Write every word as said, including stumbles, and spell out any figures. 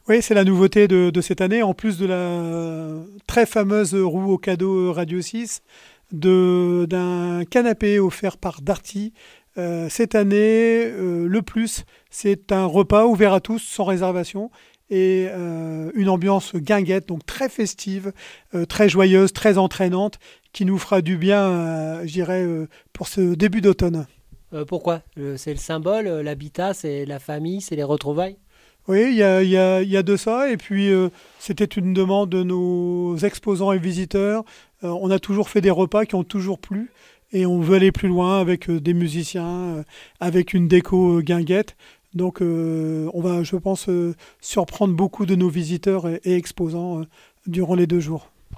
Oui, c'est la nouveauté de, de cette année, en plus de la très fameuse roue au cadeau Radio six, de, d'un canapé offert par Darty. Euh, cette année, euh, le plus, c'est un repas ouvert à tous, sans réservation, et euh, une ambiance guinguette, donc très festive, euh, très joyeuse, très entraînante, qui nous fera du bien, euh, je dirais, euh, pour ce début d'automne. Euh, pourquoi? Euh, C'est le symbole, euh, l'habitat, c'est la famille, c'est les retrouvailles. Oui, il y a, il y a- il y a de ça. Et puis, euh, c'était une demande de nos exposants et visiteurs. Euh, on a toujours fait des repas qui ont toujours plu. Et on veut aller plus loin avec euh, des musiciens, euh, avec une déco euh, guinguette. Donc, euh, on va, je pense, euh, surprendre beaucoup de nos visiteurs et, et exposants euh, durant les deux jours.